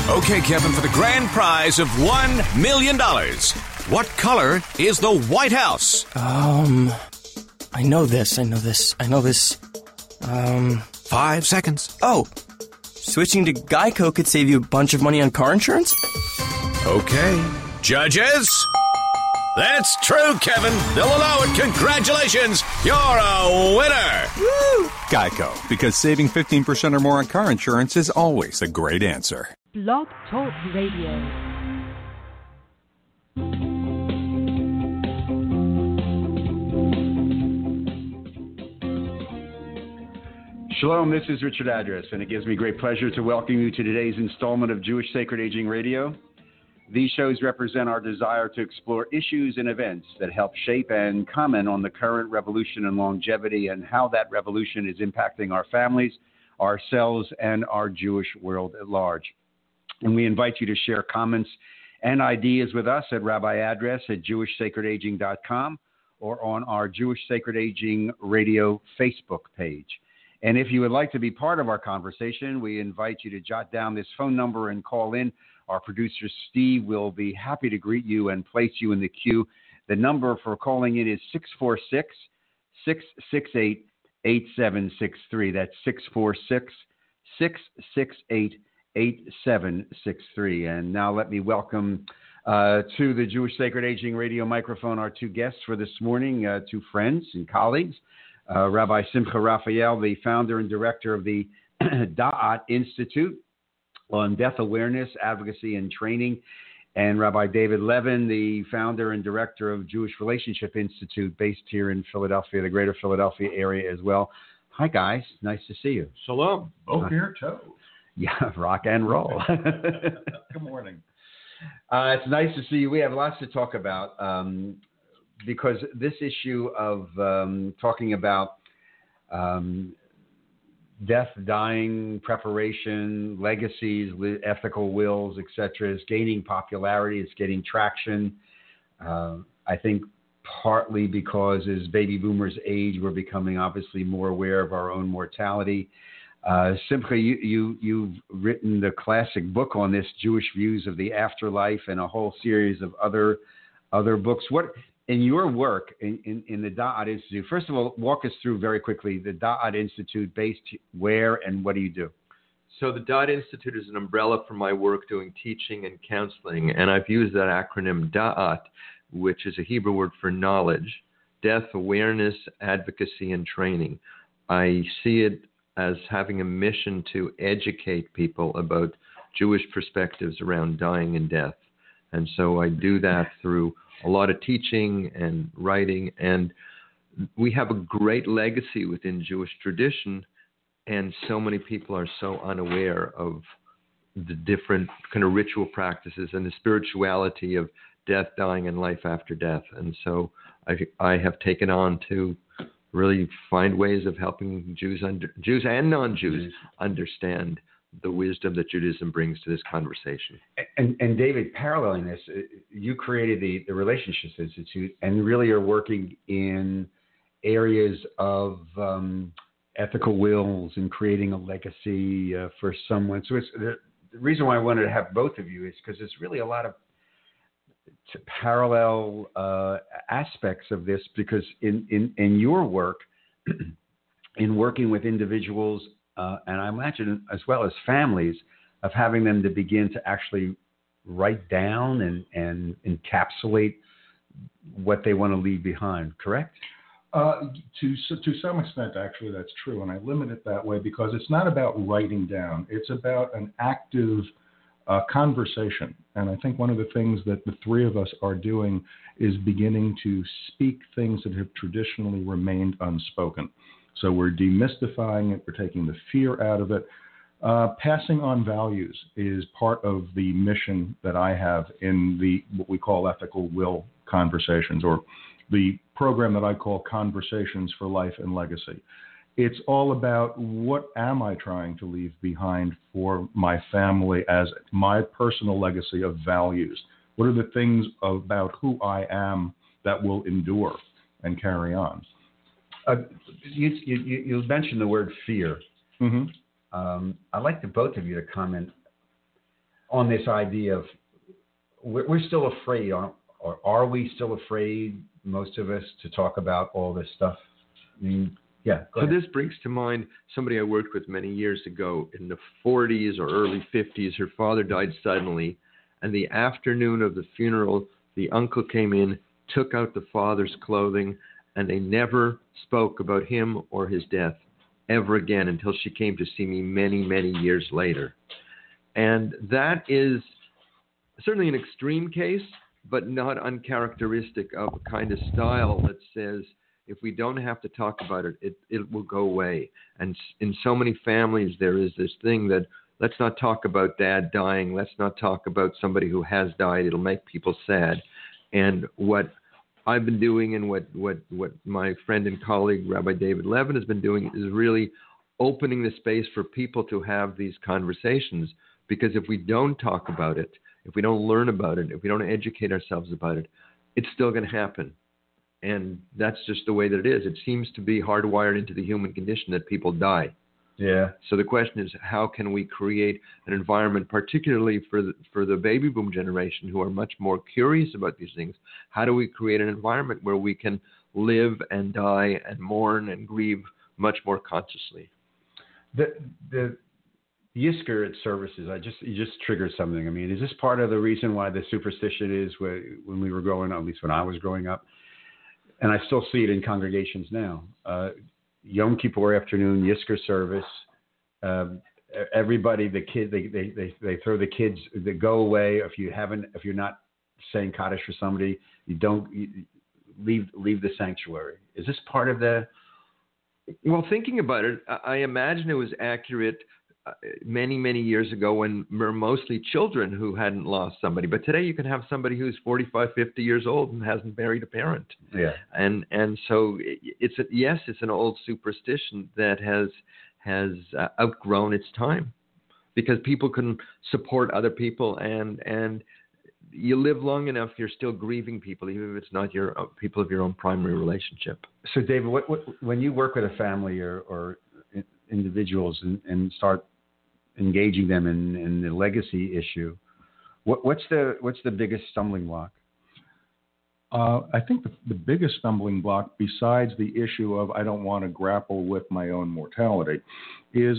Okay, Kevin, for the grand prize of $1 million. What color is the White House? I know this. 5 seconds. Oh, switching to Geico could save you a bunch of money on car insurance? Okay. Judges? That's true, Kevin. They'll allow it. Congratulations. You're a winner. Woo! Geico, because saving 15% or more on car insurance is always a great answer. Blog Talk Radio. Shalom, this is Richard Address, and it gives me great pleasure to welcome you to today's installment of Jewish Sacred Aging Radio. These shows represent our desire to explore issues and events that help shape and comment on the current revolution in longevity and how that revolution is impacting our families, ourselves, and our Jewish world at large. And we invite you to share comments and ideas with us at Rabbi Address at JewishSacredAging.com or on our Jewish Sacred Aging Radio Facebook page. And if you would like to be part of our conversation, we invite you to jot down this phone number and call in. Our producer, Steve, will be happy to greet you and place you in the queue. The number for calling in is 646-668-8763. That's 646-668-8763. And now let me welcome to the Jewish Sacred Aging Radio microphone our two guests for this morning, two friends and colleagues. Rabbi Simcha Raphael, the founder and director of the Da'at Institute on Death Awareness, Advocacy, and Training, and Rabbi David Levin, the founder and director of Jewish Relationship Institute, based here in Philadelphia, the greater Philadelphia area as well. Hi, guys. Nice to see you. Shalom. Boker Tov. Yeah, rock and roll. Good morning. It's nice to see you. We have lots to talk about because this issue of talking about death, dying, preparation, legacies, ethical wills, etc., is gaining popularity. It's getting traction. I think partly because as baby boomers age, we're becoming obviously more aware of our own mortality. Simcha, you've written the classic book on this, Jewish Views of the Afterlife, and a whole series of other books. What in your work in the Da'at Institute, first of all, walk us through very quickly the Da'at Institute, based where and what do you do? So the Da'at Institute is an umbrella for my work doing teaching and counseling, and I've used that acronym Da'at, which is a Hebrew word for knowledge, death, awareness, advocacy, and training. I see it as having a mission to educate people about Jewish perspectives around dying and death. And so I do that through a lot of teaching and writing, and we have a great legacy within Jewish tradition, and so many people are so unaware of the different kind of ritual practices and the spirituality of death, dying, and life after death. And so I have taken on to really find ways of helping Jews and non-Jews understand the wisdom that Judaism brings to this conversation. And David, paralleling this, you created the Relationships Institute and really are working in areas of ethical wills and creating a legacy for someone. So it's the reason why I wanted to have both of you is because there's really a lot of parallel aspects of this, because in your work, in working with individuals, and I imagine as well as families, of having them to begin to actually write down and encapsulate what they want to leave behind, correct? To some extent, actually, that's true. And I limit it that way because it's not about writing down. It's about an active conversation. And I think one of the things that the three of us are doing is beginning to speak things that have traditionally remained unspoken. So we're demystifying it. We're taking the fear out of it. Passing on values is part of the mission that I have in the what we call ethical will conversations, or the program that I call Conversations for Life and Legacy. It's all about what am I trying to leave behind for my family as my personal legacy of values. What are the things about who I am that will endure and carry on? You mentioned the word fear. Mm-hmm. I'd like the both of you to comment on this idea of we're still afraid, or are we still afraid, most of us, to talk about all this stuff? I mean, yeah. So this brings to mind somebody I worked with many years ago in the 40s or early 50s. Her father died suddenly, and the afternoon of the funeral, the uncle came in, took out the father's clothing, and they never spoke about him or his death ever again until she came to see me many, many years later. And that is certainly an extreme case, but not uncharacteristic of a kind of style that says, if we don't have to talk about it, it will go away. And in so many families, there is this thing that, let's not talk about dad dying. Let's not talk about somebody who has died. It'll make people sad. And what I've been doing, and what my friend and colleague, Rabbi David Levin, has been doing, is really opening the space for people to have these conversations. Because if we don't talk about it, if we don't learn about it, if we don't educate ourselves about it, it's still going to happen. And that's just the way that it is. It seems to be hardwired into the human condition that people die. Yeah. So the question is, how can we create an environment, particularly for the baby boom generation, who are much more curious about these things? How do we create an environment where we can live and die and mourn and grieve much more consciously? The Yizkor services, you just triggered something. I mean, is this part of the reason why the superstition is when we were growing up, at least when I was growing up, and I still see it in congregations now? Yom Kippur afternoon, Yizkor service. Everybody, the kid, they throw the kids that go away. If you're not saying Kaddish for somebody, you leave the sanctuary. Is this part of the? Well, thinking about it, I imagine it was accurate many, many years ago when we're mostly children who hadn't lost somebody. But today you can have somebody who's 45, 50 years old and hasn't buried a parent. Yeah. And so it's an old superstition that has outgrown its time, because people can support other people, and you live long enough, you're still grieving people, even if it's not your people of your own primary relationship. So David, when you work with a family or individuals and start engaging them in the legacy issue, what's the biggest stumbling block? I think the biggest stumbling block, besides the issue of I don't want to grapple with my own mortality, is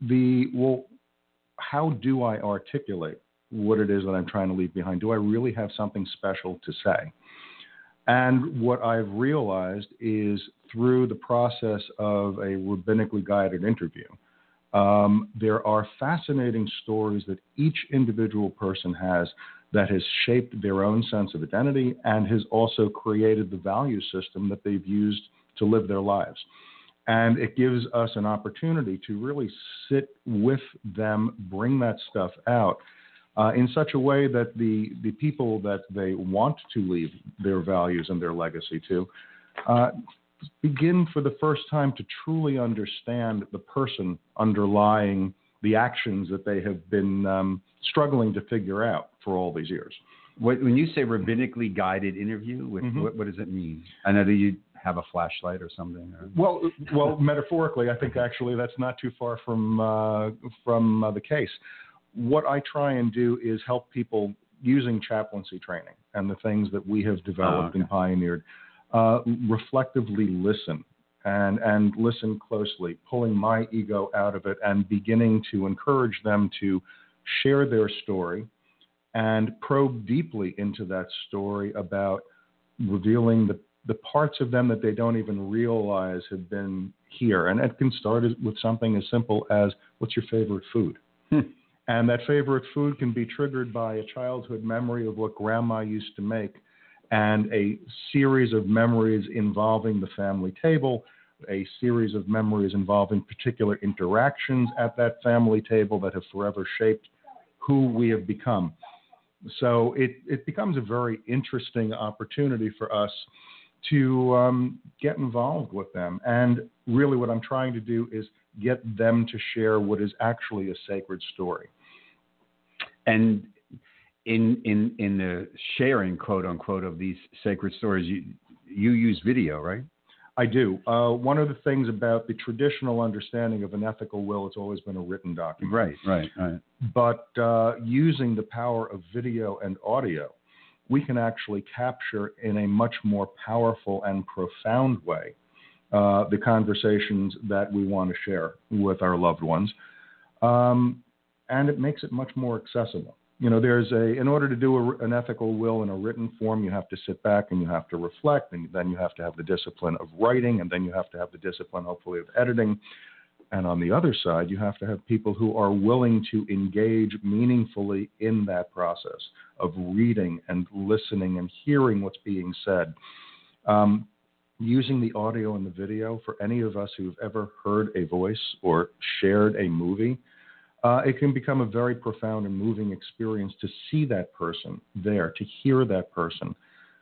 how do I articulate what it is that I'm trying to leave behind? Do I really have something special to say? And what I've realized is, through the process of a rabbinically guided interview, there are fascinating stories that each individual person has that has shaped their own sense of identity and has also created the value system that they've used to live their lives. And it gives us an opportunity to really sit with them, bring that stuff out in such a way that the people that they want to leave their values and their legacy to begin for the first time to truly understand the person underlying the actions that they have been struggling to figure out for all these years. When you say rabbinically guided interview, what does it mean? I know that you have a flashlight or something. Or... Well, metaphorically, I think actually that's not too far from the case. What I try and do is help people using chaplaincy training and the things that we have developed and pioneered, reflectively listen and listen closely, pulling my ego out of it and beginning to encourage them to share their story and probe deeply into that story about revealing the parts of them that they don't even realize have been here. And it can start with something as simple as, what's your favorite food? And that favorite food can be triggered by a childhood memory of what grandma used to make, and a series of memories involving the family table, a series of memories involving particular interactions at that family table that have forever shaped who we have become. So it becomes a very interesting opportunity for us to get involved with them. And really what I'm trying to do is get them to share what is actually a sacred story. And in the sharing, quote unquote, of these sacred stories, you use video, right? I do. One of the things about the traditional understanding of an ethical will, it's always been a written document. Right. But using the power of video and audio, we can actually capture in a much more powerful and profound way the conversations that we want to share with our loved ones. And it makes it much more accessible. In order to do an ethical will in a written form, you have to sit back and you have to reflect, and then you have to have the discipline of writing, and then you have to have the discipline, hopefully, of editing. And on the other side, you have to have people who are willing to engage meaningfully in that process of reading and listening and hearing what's being said. Using the audio and the video, for any of us who've ever heard a voice or shared a movie, it can become a very profound and moving experience to see that person there, to hear that person.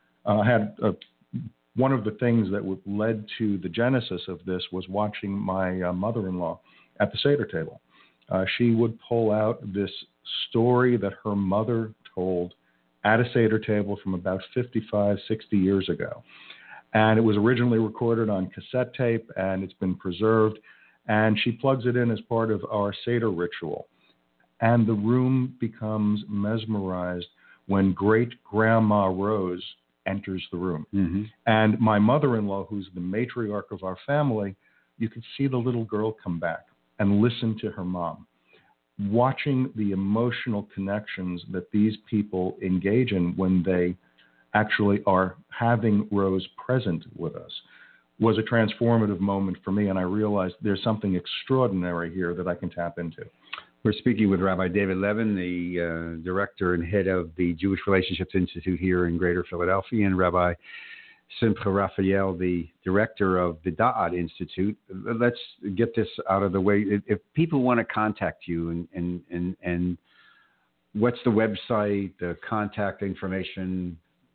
One of the things that led to the genesis of this was watching my mother-in-law at the Seder table. She would pull out this story that her mother told at a Seder table from about 55, 60 years ago. And it was originally recorded on cassette tape, and it's been preserved. And she plugs it in as part of our Seder ritual. And the room becomes mesmerized when great-grandma Rose enters the room. Mm-hmm. And my mother-in-law, who's the matriarch of our family, you could see the little girl come back and listen to her mom. Watching the emotional connections that these people engage in when they actually are having Rose present with us was a transformative moment for me, and I realized there's something extraordinary here that I can tap into. We're speaking with Rabbi David Levin, the director and head of the Jewish Relationships Institute here in Greater Philadelphia, and Rabbi Simcha Raphael, the director of the Da'at Institute. Let's get this out of the way. If people want to contact you, and what's the website, the contact information?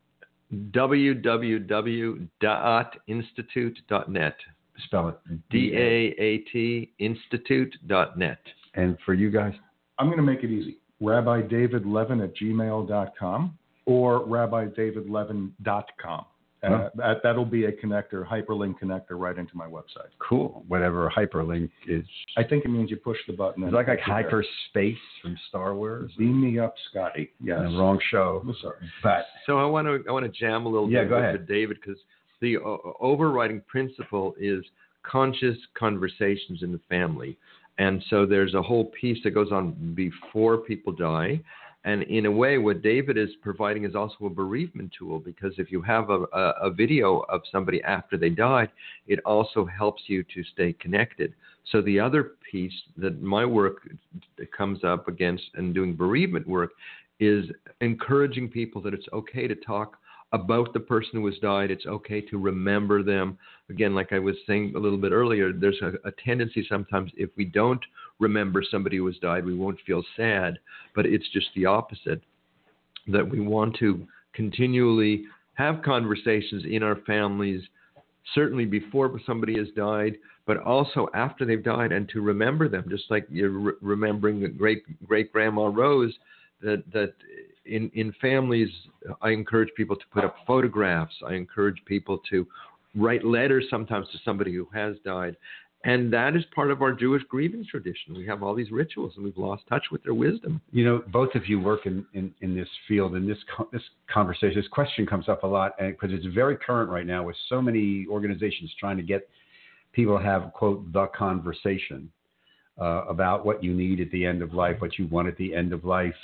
www.daatinstitute.net. Spell it. DAAT Institute.net. And for you guys? I'm going to make it easy. RabbiDavidLevin@gmail.com or RabbiDavidLevin.com. That'll be a connector, hyperlink connector right into my website. Cool. Whatever hyperlink is. I think it means you push the button. It's like hyperspace from Star Wars. Beam me up, Scotty. Yes. The wrong show. I'm sorry. But so I want to jam a little bit with David, because the overriding principle is conscious conversations in the family. And so there's a whole piece that goes on before people die. And in a way, what David is providing is also a bereavement tool, because if you have a video of somebody after they died, it also helps you to stay connected. So the other piece that my work comes up against in doing bereavement work is encouraging people that it's okay to talk about the person who has died. It's okay to remember them. Again, like I was saying a little bit earlier, there's a tendency sometimes, if we don't remember somebody who has died, we won't feel sad. But it's just the opposite, that we want to continually have conversations in our families, certainly before somebody has died, but also after they've died, and to remember them, just like you're remembering the great-grandma Rose, that in families, I encourage people to put up photographs. I encourage people to write letters sometimes to somebody who has died. And that is part of our Jewish grieving tradition. We have all these rituals, and we've lost touch with their wisdom. You know, both of you work in this field, and this conversation, this question comes up a lot, because it's very current right now with so many organizations trying to get people to have, quote, the conversation about what you need at the end of life, what you want at the end of life.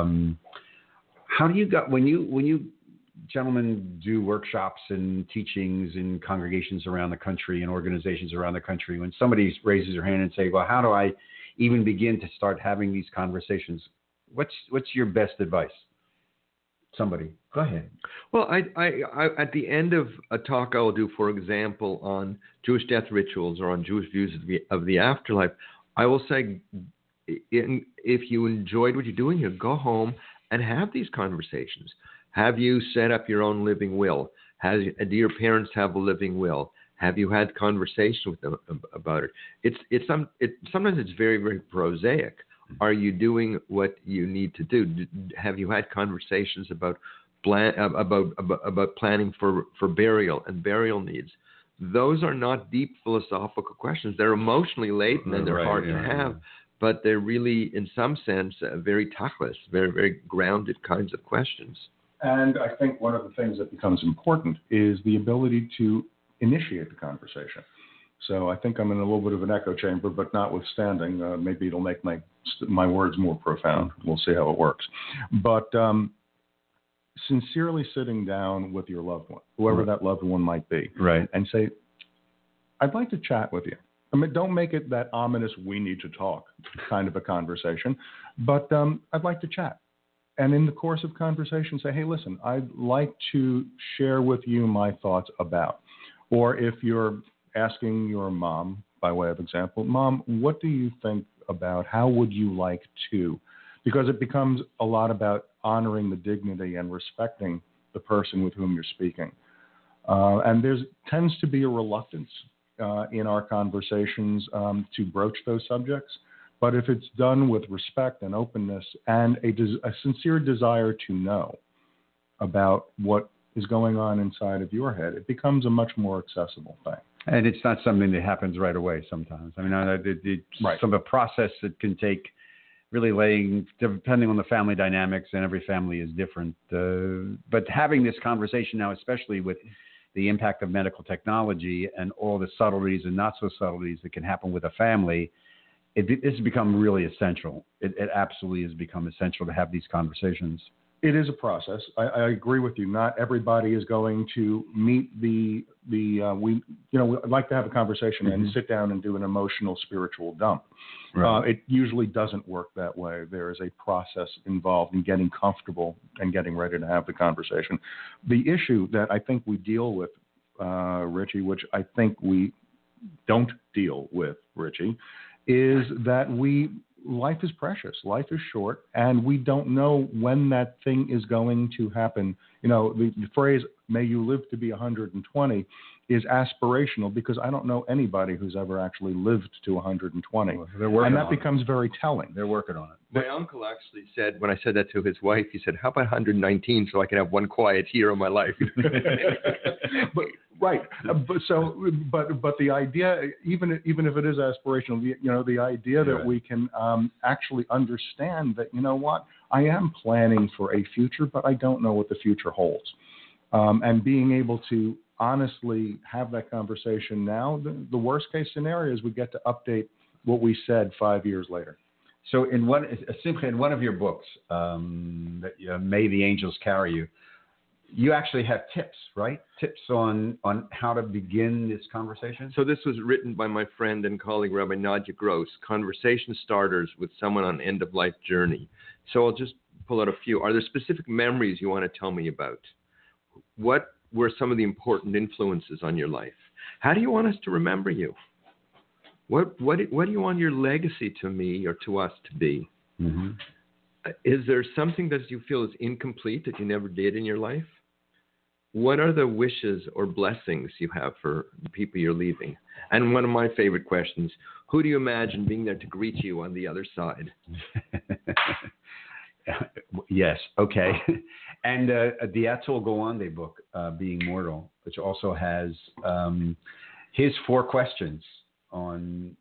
How do you when you gentlemen do workshops and teachings in congregations around the country and organizations around the country, when somebody raises their hand and say, well, how do I even begin to start having these conversations? What's your best advice? Somebody, go ahead. Well, I at the end of a talk I will do, for example, on Jewish death rituals or on Jewish views of the afterlife, I will say, if you enjoyed what you're doing here, go home and have these conversations. Have you set up your own living will? Do your parents have a living will? Have you had conversation with them about it? Sometimes it's very, very prosaic. Are you doing what you need to do? Have you had conversations about planning for burial and burial needs? those are not deep philosophical questions. They're emotionally laden and they're hard to have, but they're really, in some sense, very tactless, very, very grounded kinds of questions. And I think one of the things that becomes important is the ability to initiate the conversation. So I think I'm in a little bit of an echo chamber, but notwithstanding, maybe it'll make my words more profound. We'll see how it works. But sincerely sitting down with your loved one, whoever that loved one might be, and say, I'd like to chat with you. I mean, don't make it that ominous, we need to talk kind of a conversation, but I'd like to chat. And in the course of conversation, say, hey, listen, I'd like to share with you my thoughts about. Or if you're asking your mom, by way of example, Mom, what do you think about, how would you like to? Because it becomes a lot about honoring the dignity and respecting the person with whom you're speaking. And there tends to be a reluctance in our conversations to broach those subjects. But if it's done with respect and openness and a sincere desire to know about what is going on inside of your head, it becomes a much more accessible thing. And it's not something that happens right away sometimes. I mean, it's some of a process that can take really depending on the family dynamics, and every family is different. But having this conversation now, especially with the impact of medical technology and all the subtleties and not so subtleties that can happen with a family, this has become really essential. It absolutely has become essential to have these conversations. It is a process. I agree with you. Not everybody is going to meet we'd like to have a conversation and sit down and do an emotional, spiritual dump. Right. It usually doesn't work that way. There is a process involved in getting comfortable and getting ready to have the conversation. The issue that I think we deal with, Richie, which I think we don't deal with, Richie, is that life is precious, life is short, and we don't know when that thing is going to happen. You know, the phrase, may you live to be 120, is aspirational because I don't know anybody who's ever actually lived to 120. Well, they're working and that on becomes very telling. They're working on it. My uncle actually said, when I said that to his wife, he said, how about 119 so I can have one quiet year of my life? But the idea, even if it is aspirational, the idea that we can actually understand that, you know what, I am planning for a future, but I don't know what the future holds. And being able to honestly have that conversation now, the worst case scenario is we get to update what we said 5 years later. So in one of your books, May the Angels Carry You, you actually have tips, right? Tips on how to begin this conversation? So this was written by my friend and colleague, Rabbi Nadia Gross, Conversation Starters with Someone on End-of-Life Journey. So I'll just pull out a few. Are there specific memories you want to tell me about? What were some of the important influences on your life? How do you want us to remember you? What do you want your legacy to me or to us to be? Mm-hmm. Is there something that you feel is incomplete that you never did in your life? What are the wishes or blessings you have for the people you're leaving? And one of my favorite questions, who do you imagine being there to greet you on the other side? Yes, okay. And the Atul Gawande book, Being Mortal, which also has his 4 questions on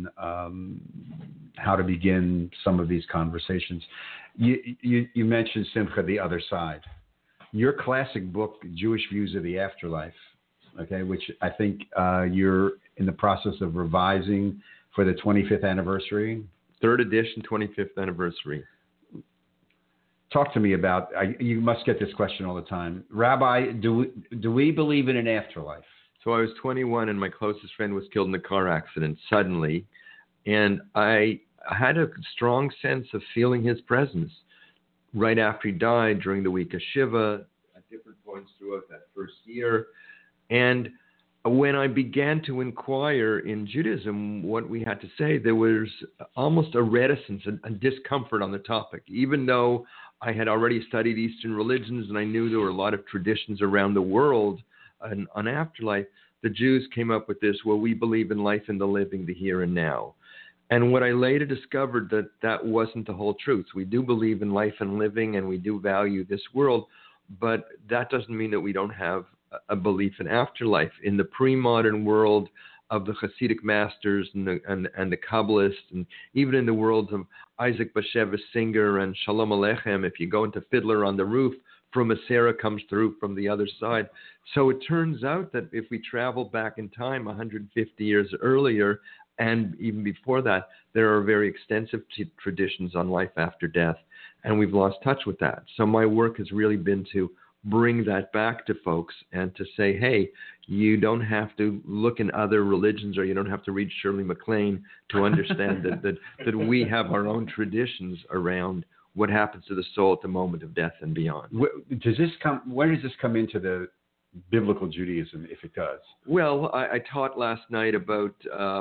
how to begin some of these conversations. You mentioned, Simcha, The Other Side. Your classic book, Jewish Views of the Afterlife, okay, which I think you're in the process of revising for the 25th anniversary. 3rd edition, 25th anniversary. Talk to me about, you must get this question all the time. Rabbi, do we believe in an afterlife? So I was 21 and my closest friend was killed in a car accident suddenly. And I had a strong sense of feeling his presence right after he died during the week of Shiva at different points throughout that first year. And when I began to inquire in Judaism what we had to say, there was almost a reticence and discomfort on the topic, even though I had already studied Eastern religions and I knew there were a lot of traditions around the world on afterlife. The Jews came up with this, well, we believe in life and the living, the here and now. And what I later discovered that wasn't the whole truth. We do believe in life and living and we do value this world, but that doesn't mean that we don't have a belief in afterlife. In the pre-modern world of the Hasidic masters and the Kabbalists, and even in the worlds of Isaac Bashevis Singer and Shalom Aleichem, if you go into Fiddler on the Roof, Frumacera comes through from the other side. So it turns out that if we travel back in time 150 years earlier, and even before that, there are very extensive traditions on life after death, and we've lost touch with that. So my work has really been to bring that back to folks and to say, hey, you don't have to look in other religions, or you don't have to read Shirley MacLaine to understand that we have our own traditions around what happens to the soul at the moment of death and beyond. Where does this come into the biblical Judaism, if it does? Well, I taught last night about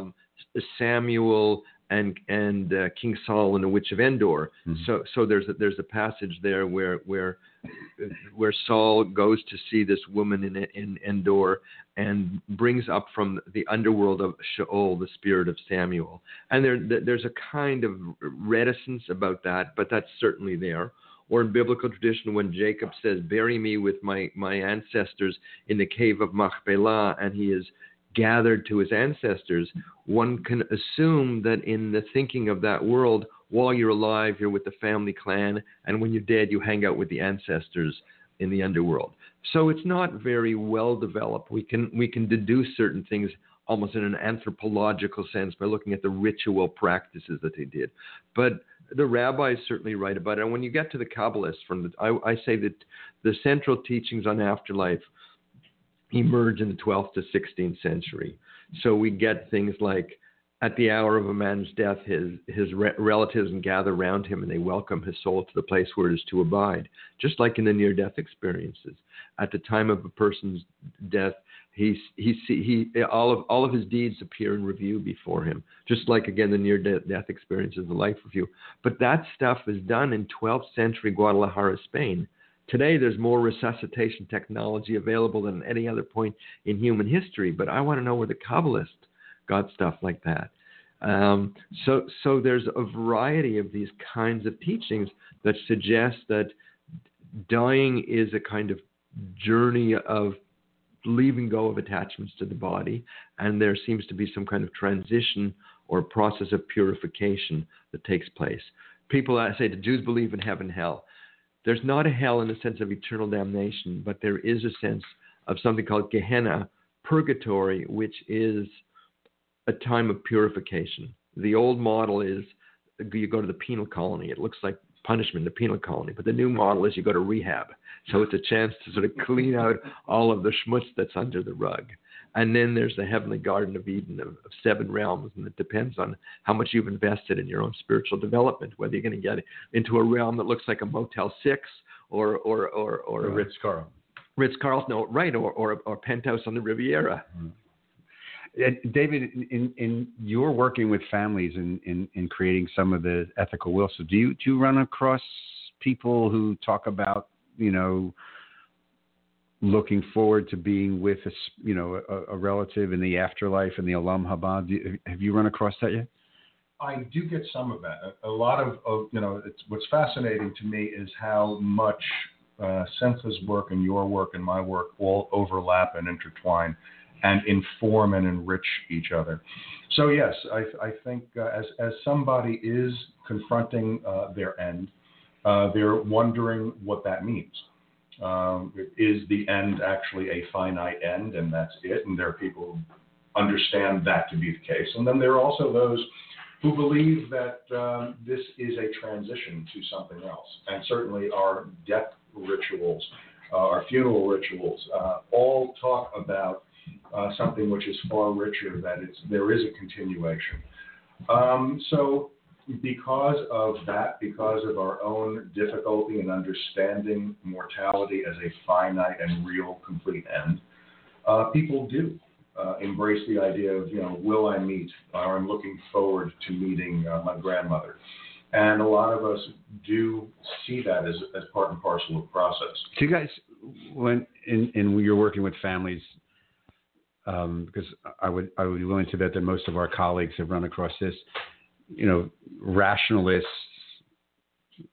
Samuel and King Saul and the Witch of Endor. Mm-hmm. So there's a passage there where Saul goes to see this woman in Endor and brings up from the underworld of Sheol the spirit of Samuel. And there's a kind of reticence about that, but that's certainly there. Or in biblical tradition, when Jacob says, bury me with my ancestors in the cave of Machpelah, and he is gathered to his ancestors, one can assume that in the thinking of that world, while you're alive, you're with the family clan, and when you're dead, you hang out with the ancestors in the underworld. So it's not very well developed. We can deduce certain things almost in an anthropological sense by looking at the ritual practices that they did. But the rabbis certainly write about it. And when you get to the Kabbalists, I say that the central teachings on afterlife emerge in the 12th to 16th century. So we get things like, at the hour of a man's death, his relatives gather around him and they welcome his soul to the place where it is to abide, just like in the near-death experiences. At the time of a person's death, all of his deeds appear in review before him, just like, again, the near-death experiences, the life review. But that stuff is done in 12th century Guadalajara, Spain. Today, there's more resuscitation technology available than any other point in human history, but I want to know where the Kabbalists got stuff like that. So there's a variety of these kinds of teachings that suggest that dying is a kind of journey of leaving go of attachments to the body, and there seems to be some kind of transition or process of purification that takes place. People say the Jews believe in heaven, hell. There's not a hell in the sense of eternal damnation, but there is a sense of something called Gehenna, purgatory, which is a time of purification. The old model is you go to the penal colony. It looks like punishment in the penal colony, but the new model is you go to rehab. So it's a chance to sort of clean out all of the schmutz that's under the rug. And then there's the heavenly Garden of Eden of 7 realms, and it depends on how much you've invested in your own spiritual development, whether you're going to get into a realm that looks like a Motel 6 or a Ritz-Carlton. Ritz-Carlton, no, right, or penthouse on the Riviera. Mm-hmm. David, in your working with families in creating some of the ethical will, so do you run across people who talk about, looking forward to being with a relative in the afterlife and the Olam Haba? Have you run across that yet? I do get some of that. A lot of what's fascinating to me is how much Senthil's work and your work and my work all overlap and intertwine and inform and enrich each other. So yes, I think as somebody is confronting their end, they're wondering what that means. Is the end actually a finite end and that's it? And there are people who understand that to be the case. And then there are also those who believe that this is a transition to something else. And certainly our death rituals, our funeral rituals, all talk about something which is far richer, that there is a continuation. So because of that, because of our own difficulty in understanding mortality as a finite and real, complete end, people do embrace the idea of, will I meet, or I'm looking forward to meeting my grandmother. And a lot of us do see that as part and parcel of the process. Do you guys, when you're working with families, because I would be willing to bet that most of our colleagues have run across this, rationalists,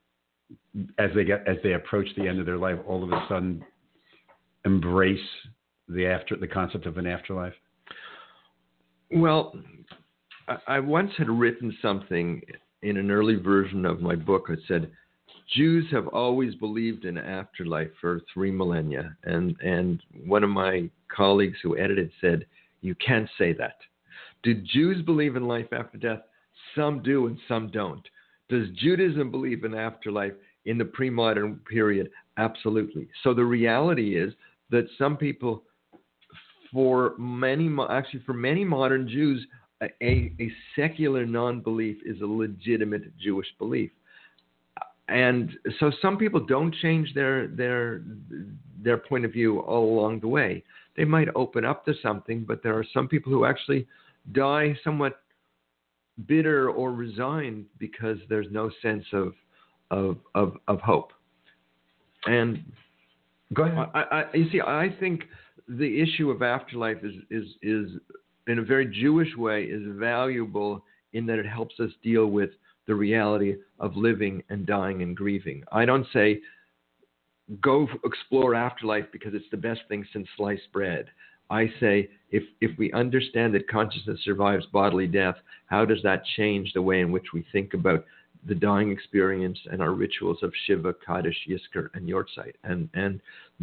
as they approach the end of their life, all of a sudden embrace the concept of an afterlife? Well, I once had written something in an early version of my book that said, Jews have always believed in afterlife for 3 millennia. And one of my colleagues who edited said, you can't say that. Do Jews believe in life after death? Some do and some don't. Does Judaism believe in afterlife in the pre-modern period? Absolutely. So the reality is that some people, for many modern Jews, a secular non-belief is a legitimate Jewish belief. And so some people don't change their point of view all along the way. They might open up to something, but there are some people who actually die somewhat bitter or resigned because there's no sense of hope. And go ahead. I think the issue of afterlife is in a very Jewish way is valuable in that it helps us deal with the reality of living and dying and grieving. I don't say go explore afterlife because it's the best thing since sliced bread. I say if we understand that consciousness survives bodily death, how does that change the way in which we think about the dying experience and our rituals of Shiva, Kaddish, Yizkor, and Yortzeit? And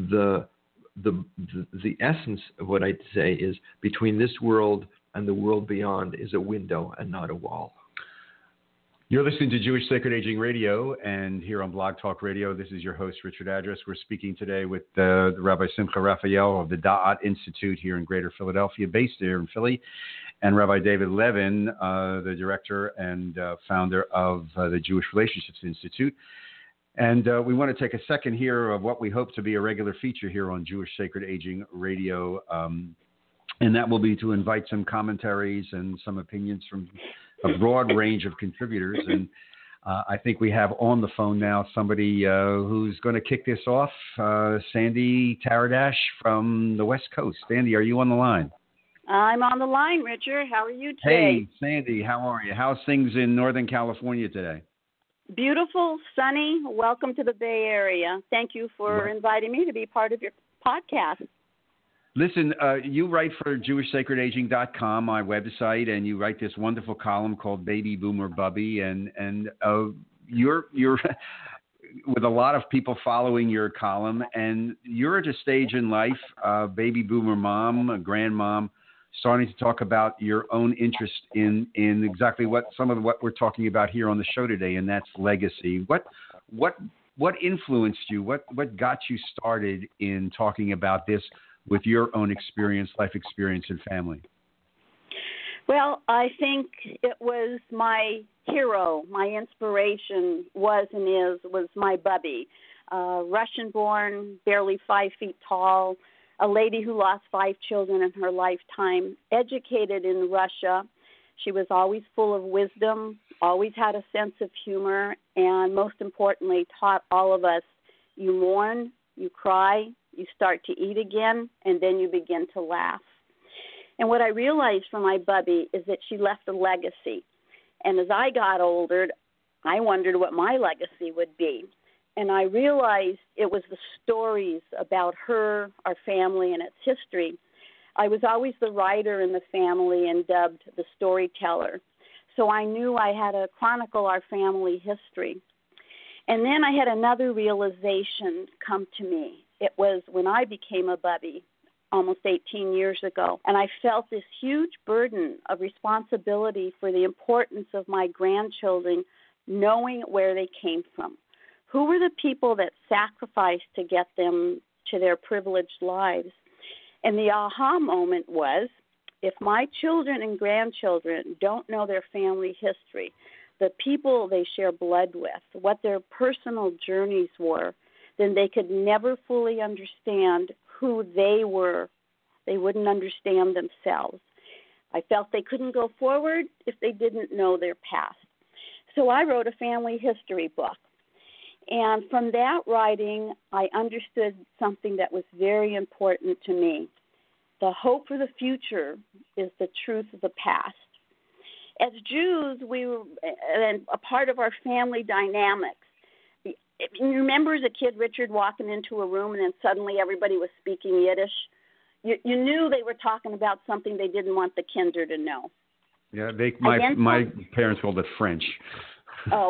the essence of what I'd say is between this world and the world beyond is a window and not a wall. You're listening to Jewish Sacred Aging Radio, and here on Blog Talk Radio, this is your host, Richard Address. We're speaking today with the Rabbi Simcha Raphael of the Da'at Institute here in Greater Philadelphia, based here in Philly, and Rabbi David Levin, the director and founder of the Jewish Relationships Institute. And we want to take a second here of what we hope to be a regular feature here on Jewish Sacred Aging Radio, and that will be to invite some commentaries and some opinions from a broad range of contributors. And I think we have on the phone now somebody who's going to kick this off, Sandy Taradash from the West Coast. Sandy, are you on the line? I'm on the line, Richard. How are you today? Hey, Sandy, how are you? How's things in Northern California today? Beautiful, sunny. Welcome to the Bay Area. Thank you for inviting me to be part of your podcast. Listen, you write for JewishSacredAging.com, my website, and you write this wonderful column called Baby Boomer Bubby, and you're with a lot of people following your column, and you're at a stage in life, baby boomer mom, a grandmom, starting to talk about your own interest in exactly what we're talking about here on the show today, and that's legacy. What influenced you? What got you started in talking about this with your own experience, life experience, and family? Well, I think it was my hero, my inspiration was my Bubby, Russian-born, barely 5 feet tall, a lady who lost 5 children in her lifetime, educated in Russia. She was always full of wisdom, always had a sense of humor, and most importantly, taught all of us, you mourn, you cry, you start to eat again, and then you begin to laugh. And what I realized from my Bubby is that she left a legacy. And as I got older, I wondered what my legacy would be. And I realized it was the stories about her, our family, and its history. I was always the writer in the family and dubbed the storyteller. So I knew I had to chronicle our family history. And then I had another realization come to me. It was when I became a Bubby almost 18 years ago, and I felt this huge burden of responsibility for the importance of my grandchildren knowing where they came from. Who were the people that sacrificed to get them to their privileged lives? And the aha moment was, if my children and grandchildren don't know their family history, the people they share blood with, what their personal journeys were, then they could never fully understand who they were. They wouldn't understand themselves. I felt they couldn't go forward if they didn't know their past. So I wrote a family history book. And from that writing, I understood something that was very important to me. The hope for the future is the truth of the past. As Jews, we were and a part of our family dynamics. You remember as a kid, Richard, walking into a room and then suddenly everybody was speaking Yiddish? you knew they were talking about something they didn't want the kinder to know. Yeah, my parents called it French. Oh.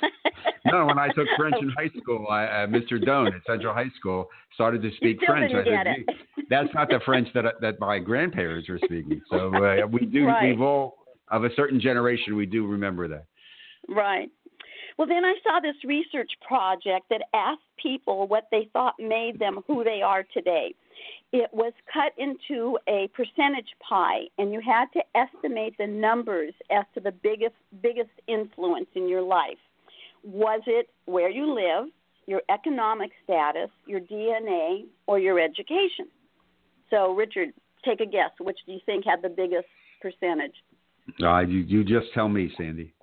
No, when I took French in high school, Mr. Doan at Central High School started to speak French. Didn't get it. That's not the French that my grandparents were speaking. So we do. Right. We've all of a certain generation. We do remember that. Right. Well, then I saw this research project that asked people what they thought made them who they are today. It was cut into a percentage pie, and you had to estimate the numbers as to the biggest influence in your life. Was it where you live, your economic status, your DNA, or your education? So, Richard, take a guess. Which do you think had the biggest percentage? You just tell me, Sandy.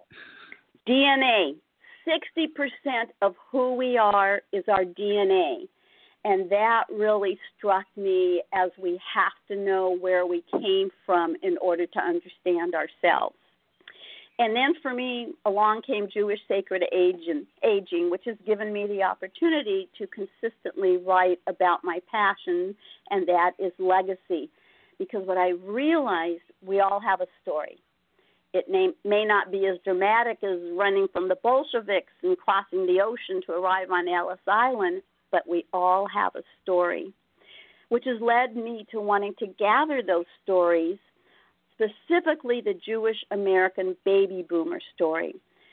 DNA. 60% of who we are is our DNA. And that really struck me, as we have to know where we came from in order to understand ourselves. And then for me, along came Jewish Sacred Aging, which has given me the opportunity to consistently write about my passion, and that is legacy. Because what I realized, we all have a story. It may not be as dramatic as running from the Bolsheviks and crossing the ocean to arrive on Ellis Island, but we all have a story, which has led me to wanting to gather those stories, specifically the Jewish American baby boomer story.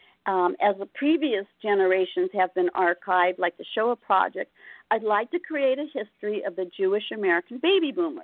As the previous generations have been archived, like the Shoah Project, I'd like to create a history of the Jewish American baby boomer.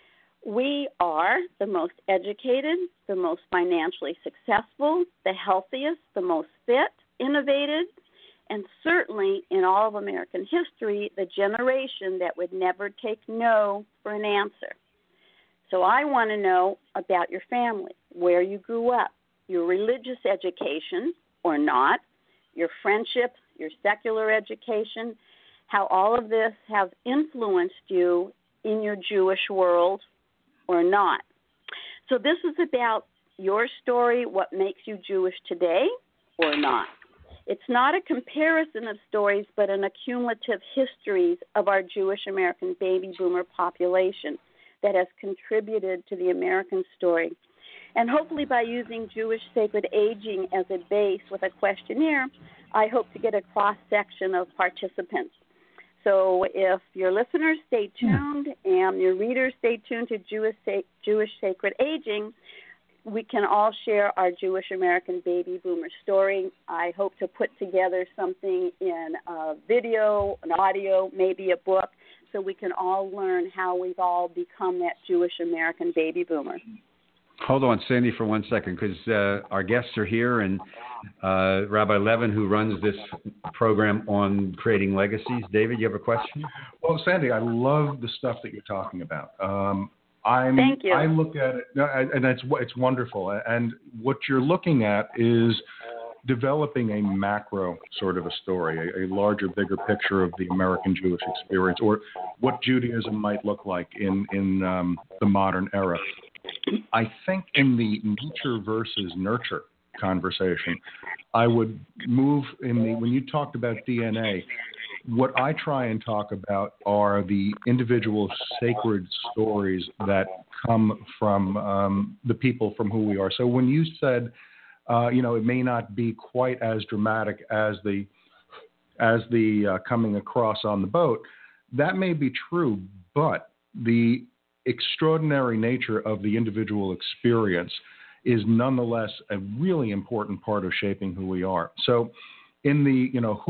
We are the most educated, the most financially successful, the healthiest, the most fit, innovative, and certainly in all of American history, the generation that would never take no for an answer. So I want to know about your family, where you grew up, your religious education or not, your friendships, your secular education, how all of this have influenced you in your Jewish world or not. So this is about your story, what makes you Jewish today or not. It's not a comparison of stories, but an accumulative histories of our Jewish American baby boomer population that has contributed to the American story. And hopefully by using Jewish Sacred Aging as a base with a questionnaire, I hope to get a cross-section of participants. So if your listeners stay tuned and your readers stay tuned to Jewish Sacred Aging, we can all share our Jewish American baby boomer story. I hope to put together something in a video, an audio, maybe a book, so we can all learn how we've all become that Jewish American baby boomer. Hold on, Sandy, for 1 second, because our guests are here, and Rabbi Levin, who runs this program on creating legacies. David, you have a question? Well, Sandy, I love the stuff that you're talking about. Thank you. I look at it, and it's wonderful. And what you're looking at is developing a macro sort of a story, a larger, bigger picture of the American Jewish experience, or what Judaism might look like in the modern era. I think in the nature versus nurture conversation, I would move when you talked about DNA, what I try and talk about are the individual sacred stories that come from the people from who we are. So when you said, it may not be quite as dramatic as the coming across on the boat, that may be true, but the extraordinary nature of the individual experience is nonetheless a really important part of shaping who we are. So in the,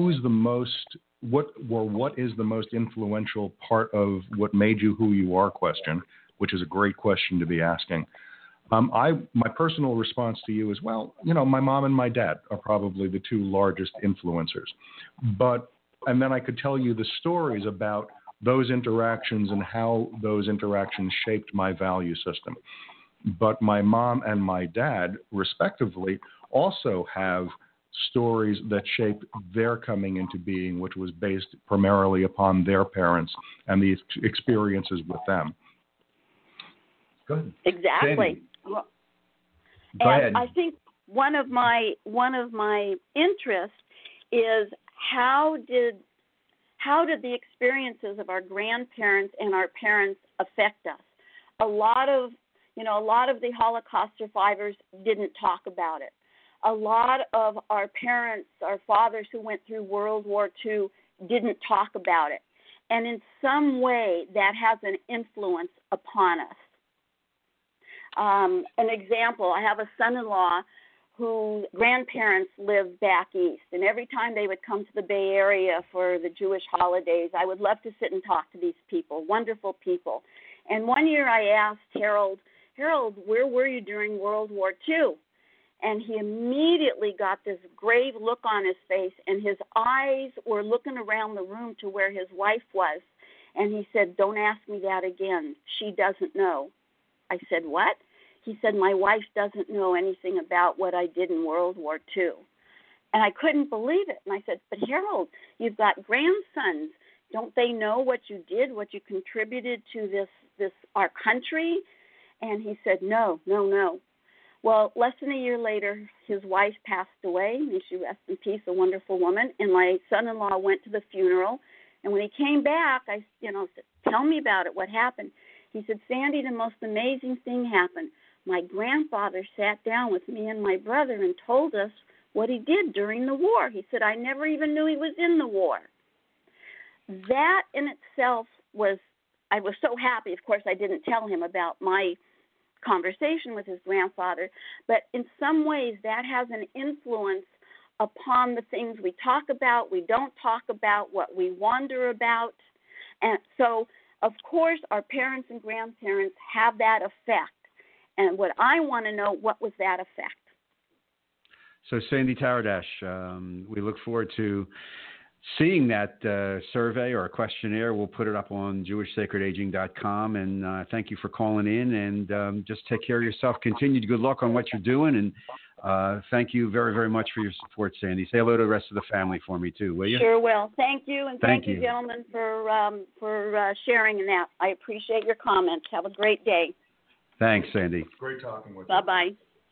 what is the most influential part of what made you who you are question, which is a great question to be asking. My personal response to you is, my mom and my dad are probably the two largest influencers. And then I could tell you the stories about those interactions and how those interactions shaped my value system. But my mom and my dad, respectively, also have stories that shaped their coming into being, which was based primarily upon their parents and the experiences with them. Go ahead. Exactly. Go ahead. I think one of my interests is how did the experiences of our grandparents and our parents affect us? a lot of the Holocaust survivors didn't talk about it. A lot of our parents, our fathers who went through World War II didn't talk about it. And in some way, that has an influence upon us. An example, I have a son-in-law whose grandparents lived back east. And every time they would come to the Bay Area for the Jewish holidays, I would love to sit and talk to these people, wonderful people. And one year I asked Harold, where were you during World War II? And he immediately got this grave look on his face, and his eyes were looking around the room to where his wife was. And he said, don't ask me that again. She doesn't know. I said, what? He said, my wife doesn't know anything about what I did in World War II. And I couldn't believe it. And I said, but Harold, you've got grandsons. Don't they know what you did, what you contributed to this our country? And he said, no. Well, less than a year later, his wife passed away. May she rest in peace, a wonderful woman. And my son-in-law went to the funeral. And when he came back, I said, tell me about it. What happened? He said, Sandy, the most amazing thing happened. My grandfather sat down with me and my brother and told us what he did during the war. He said, I never even knew he was in the war. That in itself I was so happy. Of course, I didn't tell him about my conversation with his grandfather, but in some ways that has an influence upon the things we talk about, we don't talk about, what we wonder about. And so, of course, our parents and grandparents have that effect. And what I want to know, what was that effect? So, Sandy Taradash, we look forward to seeing that survey or questionnaire. We'll put it up on JewishSacredAging.com. And thank you for calling in. And just take care of yourself. Continued good luck on what you're doing. And thank you very, very much for your support, Sandy. Say hello to the rest of the family for me, too, will you? Sure will. Thank you. And thank you, gentlemen, for sharing in that. I appreciate your comments. Have a great day. Thanks, Sandy. Great talking with you. Bye-bye.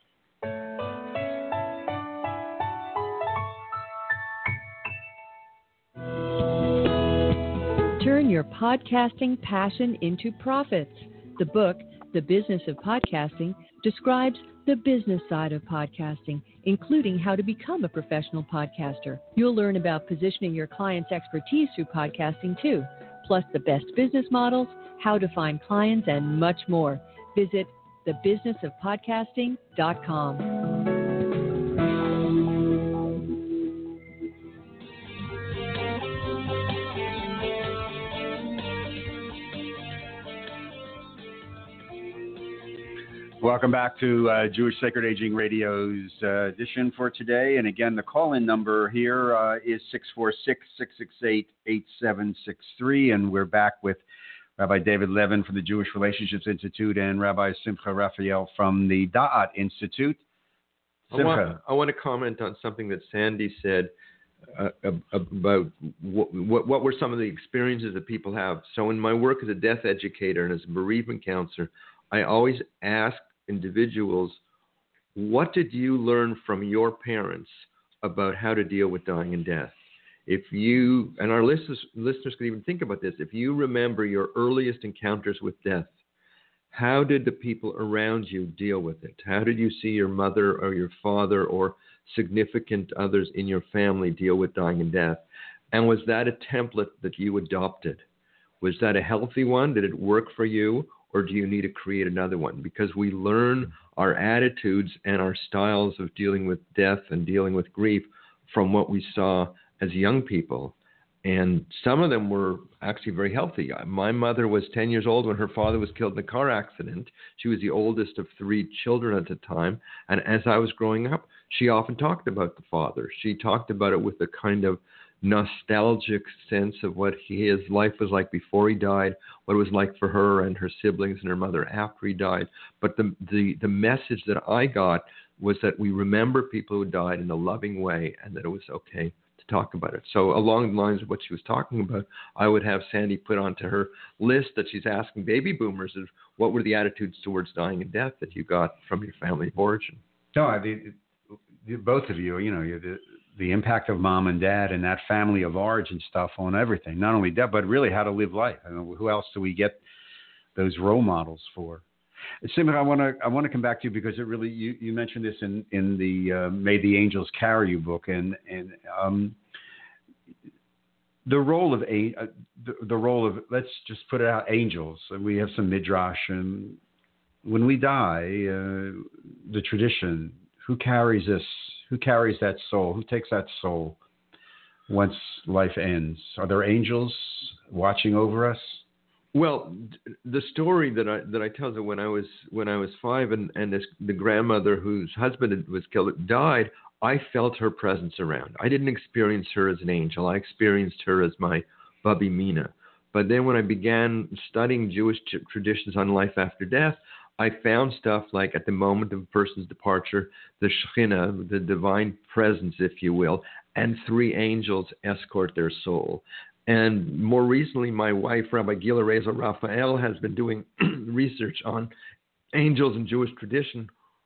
Turn your podcasting passion into profits. The book, The Business of Podcasting, describes the business side of podcasting, including how to become a professional podcaster. You'll learn about positioning your client's expertise through podcasting too, plus the best business models, how to find clients, and much more. Visit thebusinessofpodcasting.com. Welcome back to Jewish Sacred Aging Radio's edition for today. And again, the call-in number here is 646-668-8763. And we're back with Rabbi David Levin from the Jewish Relationships Institute and Rabbi Simcha Raphael from the Da'at Institute. I want to comment on something that Sandy said about what were some of the experiences that people have. So in my work as a death educator and as a bereavement counselor, I always ask individuals, what did you learn from your parents about how to deal with dying and death? If you, and our listeners can even think about this, if you remember your earliest encounters with death, how did the people around you deal with it? How did you see your mother or your father or significant others in your family deal with dying and death? And was that a template that you adopted? Was that a healthy one? Did it work for you? Or do you need to create another one? Because we learn our attitudes and our styles of dealing with death and dealing with grief from what we saw as young people. And some of them were actually very healthy. My mother was 10 years old when her father was killed in a car accident. She was the oldest of 3 children at the time. And as I was growing up, she often talked about the father. She talked about it with a kind of nostalgic sense of what his life was like before he died, what it was like for her and her siblings and her mother after he died. But the message that I got was that we remember people who died in a loving way and that it was okay to talk about it. So along the lines of what she was talking about, I would have Sandy put onto her list that she's asking baby boomers of what were the attitudes towards dying and death that you got from your family of origin. No, both of you, the impact of mom and dad and that family of origin stuff on everything, not only death, but really how to live life. I mean, who else do we get those role models for. Simcha, I want to come back to you because it really you mentioned this in the May the Angels Carry You book, and the role of let's just put it out, angels. We have some midrash, and when we die, the tradition, who carries us? Who carries that soul? Who takes that soul once life ends? Are there angels watching over us? Well, the story that I tell is that when I was 5 and the grandmother whose husband was killed died, I felt her presence around. I didn't experience her as an angel. I experienced her as my Bubby Mina. But then when I began studying Jewish traditions on life after death, I found stuff like at the moment of a person's departure, the Shekhinah, the divine presence, if you will, and 3 angels escort their soul. And more recently, my wife, Rabbi Gila Reza Raphael, has been doing research on angels in Jewish tradition.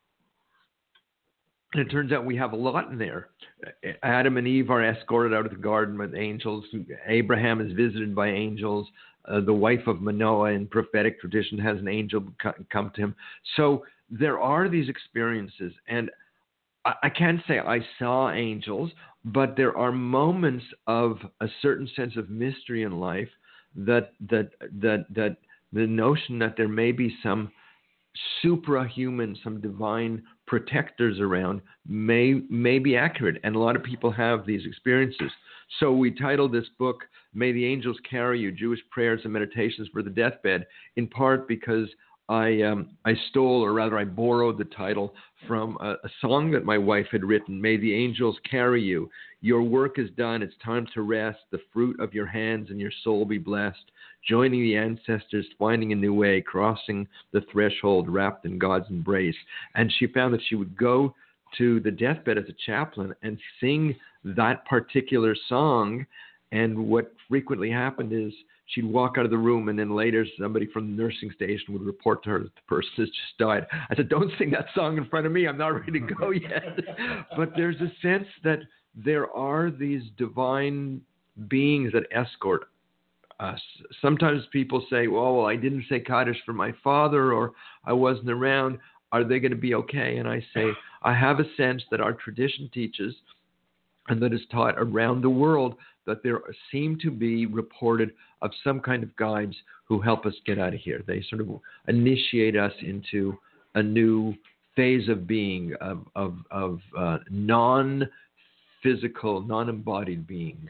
And it turns out we have a lot in there. Adam and Eve are escorted out of the garden with angels. Abraham is visited by angels. The wife of Manoah in prophetic tradition has an angel come to him. So there are these experiences. And I can't say I saw angels, but there are moments of a certain sense of mystery in life that the notion that there may be some suprahuman, some divine protectors around may be accurate. And a lot of people have these experiences. So we titled this book, May the Angels Carry You, Jewish Prayers and Meditations for the Deathbed, in part because I stole, or rather I borrowed the title from a song that my wife had written, May the Angels Carry You. Your work is done. It's time to rest. The fruit of your hands and your soul be blessed. Joining the ancestors, finding a new way, crossing the threshold, wrapped in God's embrace. And she found that she would go to the deathbed as a chaplain and sing that particular song. And what frequently happened is she'd walk out of the room, and then later somebody from the nursing station would report to her that the person has just died. I said, don't sing that song in front of me. I'm not ready to go yet. But there's a sense that there are these divine beings that escort us. Sometimes people say, well, I didn't say Kaddish for my father, or I wasn't around. Are they going to be okay? And I say, I have a sense that our tradition teaches, and that is taught around the world, that there seem to be reported of some kind of guides who help us get out of here. They sort of initiate us into a new phase of being, of non-physical, non-embodied being.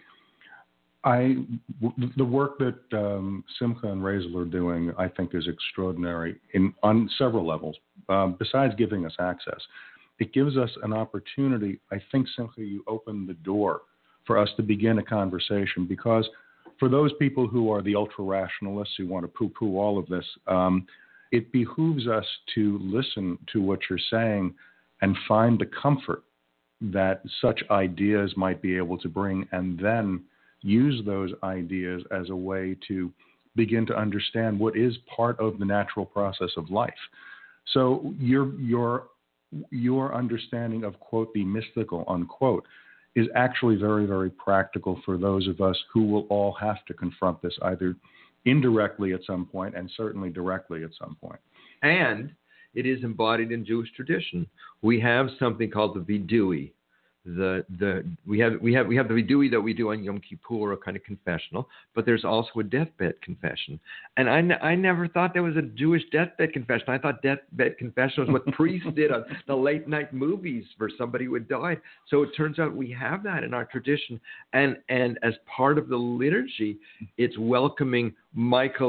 The work that Simcha and Razel are doing, I think, is extraordinary on several levels. Besides giving us access, it gives us an opportunity. I think, Simcha, you opened the door for us to begin a conversation, because for those people who are the ultra-rationalists who want to poo-poo all of this, it behooves us to listen to what you're saying and find the comfort that such ideas might be able to bring, and then use those ideas as a way to begin to understand what is part of the natural process of life. So your understanding of, quote, the mystical, unquote, is actually very, very practical for those of us who will all have to confront this either indirectly at some point and certainly directly at some point. And it is embodied in Jewish tradition. We have something called the vidui. We have the vidui that we do on Yom Kippur, a kind of confessional, but there's also a deathbed confession. And I never thought there was a Jewish deathbed confession. I thought deathbed confession was what priests did on the late night movies for somebody who had died. So it turns out we have that in our tradition, and as part of the liturgy, it's welcoming Michael,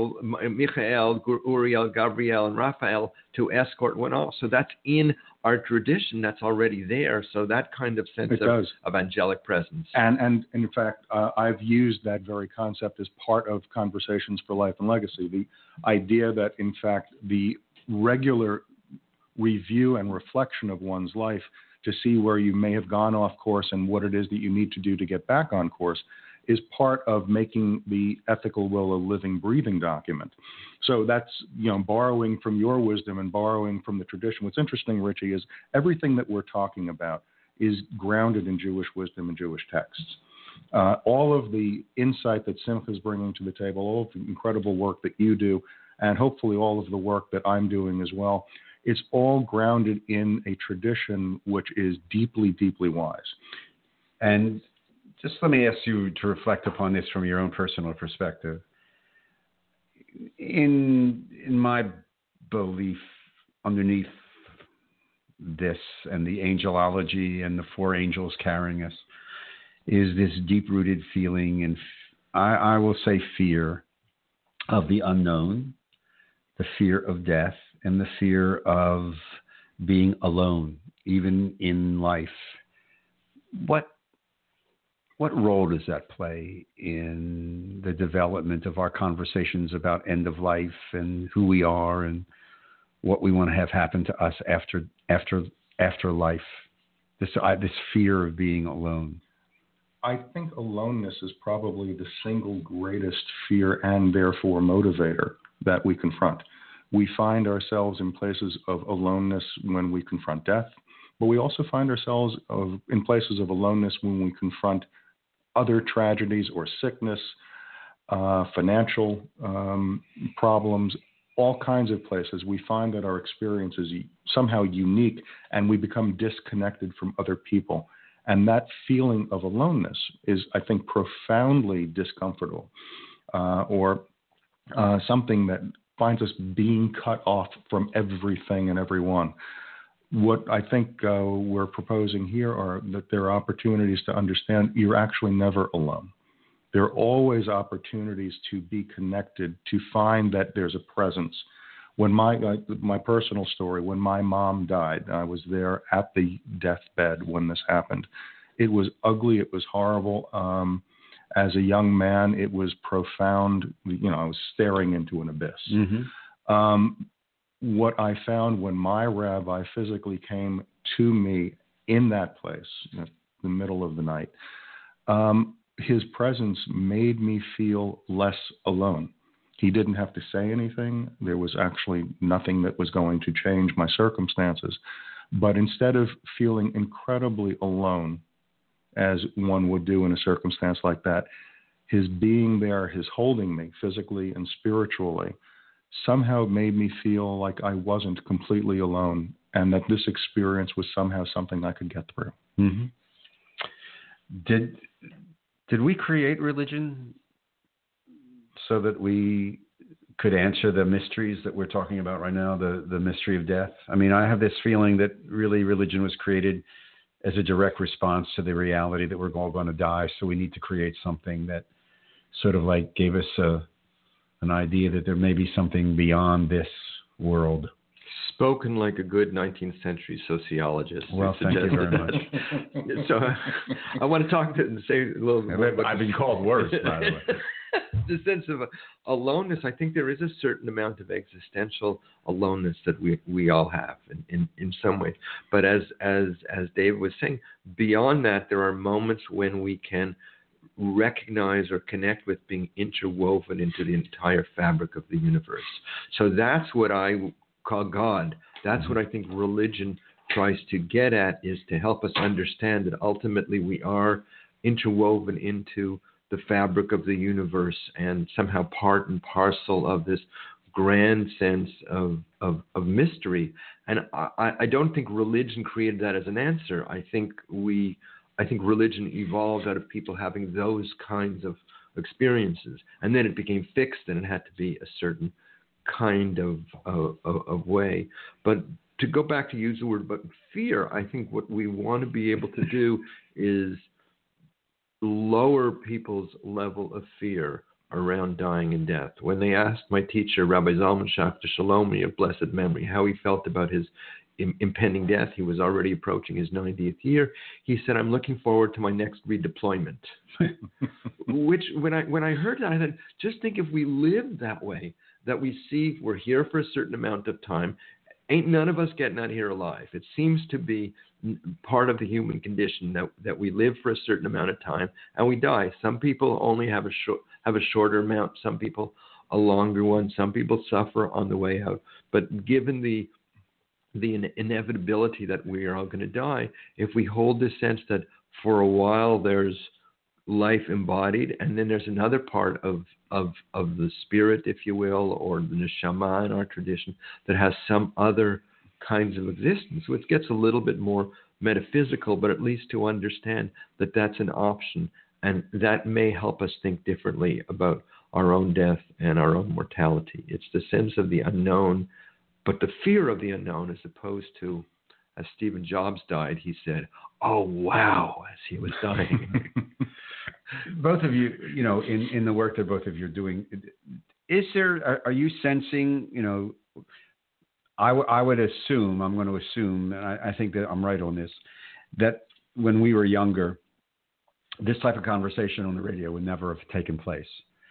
Uriel, Gabriel, and Raphael to escort one off. So that's in our tradition. That's already there. So that kind of sense of angelic presence. And in fact, I've used that very concept as part of Conversations for Life and Legacy. The idea that, in fact, the regular review and reflection of one's life to see where you may have gone off course and what it is that you need to do to get back on course is part of making the ethical will a living, breathing document. So that's, borrowing from your wisdom and borrowing from the tradition. What's interesting, Richie, is everything that we're talking about is grounded in Jewish wisdom and Jewish texts. All of the insight that Simcha is bringing to the table, all of the incredible work that you do, and hopefully all of the work that I'm doing as well, it's all grounded in a tradition which is deeply, deeply wise. And just let me ask you to reflect upon this from your own personal perspective. In my belief, underneath this and the angelology and the four angels carrying us, is this deep-rooted feeling, and I will say fear of the unknown, the fear of death, and the fear of being alone, even in life. What role does that play in the development of our conversations about end of life and who we are and what we want to have happen to us after life? This fear of being alone. I think aloneness is probably the single greatest fear and therefore motivator that we confront. We find ourselves in places of aloneness when we confront death, but we also find ourselves in places of aloneness when we confront other tragedies or sickness, financial problems, all kinds of places. We find that our experience is somehow unique and we become disconnected from other people. And that feeling of aloneness is, I think, profoundly discomfortable or something that finds us being cut off from everything and everyone. What I think we're proposing here are that there are opportunities to understand you're actually never alone. There are always opportunities to be connected, to find that there's a presence. When my personal story, when my mom died, I was there at the deathbed when this happened. It was ugly. It was horrible. As a young man, it was profound. I was staring into an abyss. Mm-hmm. What I found when my rabbi physically came to me in that place, in the middle of the night, his presence made me feel less alone. He didn't have to say anything. There was actually nothing that was going to change my circumstances. But instead of feeling incredibly alone, as one would do in a circumstance like that, his being there, his holding me physically and spiritually, somehow made me feel like I wasn't completely alone and that this experience was somehow something I could get through. Mm-hmm. Did we create religion so that we could answer the mysteries that we're talking about right now, the mystery of death? I mean, I have this feeling that really religion was created as a direct response to the reality that we're all going to die. So we need to create something that sort of like gave us an idea that there may be something beyond this world. Spoken like a good 19th century sociologist. Well, thank you very much. So I want to talk and say a little bit. I've been called worse, by the way. The sense of aloneness, I think there is a certain amount of existential aloneness that we all have in some ways. But as Dave was saying, beyond that, there are moments when we can recognize or connect with being interwoven into the entire fabric of the universe. So that's what I call God. That's what I think religion tries to get at, is to help us understand that ultimately we are interwoven into the fabric of the universe and somehow part and parcel of this grand sense of mystery. And I don't think religion created that as an answer. I think religion evolved out of people having those kinds of experiences, and then it became fixed and it had to be a certain kind of way. But to go back to use the word, but fear, I think what we want to be able to do is lower people's level of fear around dying and death. When they asked my teacher, Rabbi Zalman Schachter Shalomi of blessed memory, how he felt about his impending death, he was already approaching his 90th year. He said, "I'm looking forward to my next redeployment." Which, when I heard that, I said, just think if we lived that way, that we see we're here for a certain amount of time. Ain't none of us getting out of here alive. It seems to be part of the human condition that we live for a certain amount of time and we die. Some people only have a shorter amount. Some people a longer one. Some people suffer on the way out. But given the inevitability that we are all going to die, if we hold this sense that for a while there's life embodied, and then there's another part of the spirit, if you will, or the neshama in our tradition that has some other kinds of existence, which gets a little bit more metaphysical, but at least to understand that that's an option, and that may help us think differently about our own death and our own mortality. It's the sense of the unknown, but the fear of the unknown, as opposed to, as Stephen Jobs died, he said, "Oh, wow," as he was dying. Both of you, in the work that both of you are doing, are you sensing, I would assume, I'm going to assume, and I think that I'm right on this, that when we were younger, this type of conversation on the radio would never have taken place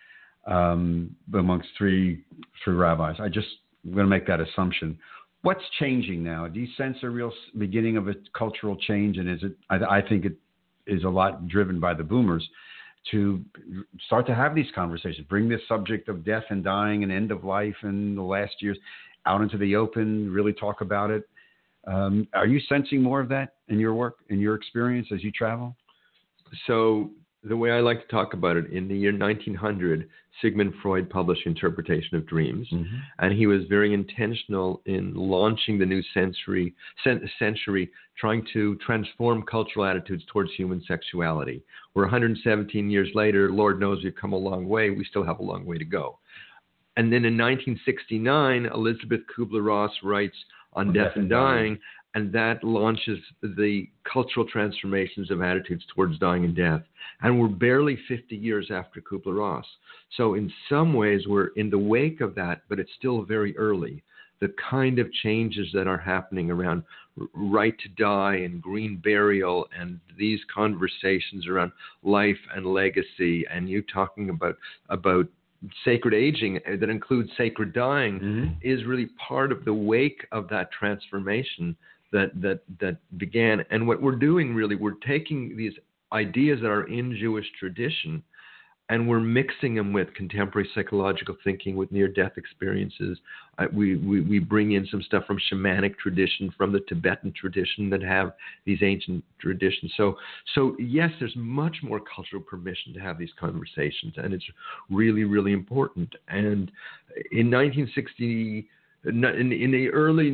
amongst three rabbis. I'm going to make that assumption. What's changing now? Do you sense a real beginning of a cultural change? And is it? I think it is a lot driven by the boomers to start to have these conversations, bring this subject of death and dying and end of life in the last years out into the open, really talk about it. Are you sensing more of that in your work, in your experience as you travel? So the way I like to talk about it, in the year 1900, Sigmund Freud published Interpretation of Dreams, and he was very intentional in launching the new century, trying to transform cultural attitudes towards human sexuality. We're 117 years later, Lord knows we've come a long way, we still have a long way to go. And then in 1969, Elizabeth Kubler-Ross writes on Death and Dying, and that launches the cultural transformations of attitudes towards dying and death. And we're barely 50 years after Kubler-Ross. So in some ways, we're in the wake of that, but it's still very early. The kind of changes that are happening around right to die and green burial and these conversations around life and legacy, and you talking about sacred aging that includes sacred dying is really part of the wake of that transformation that began. And what we're doing really, we're taking these ideas that are in Jewish tradition and we're mixing them with contemporary psychological thinking, with near-death experiences. We bring in some stuff from shamanic tradition, from the Tibetan tradition that have these ancient traditions. So yes, there's much more cultural permission to have these conversations, and it's really, really important. And in 1960, in the early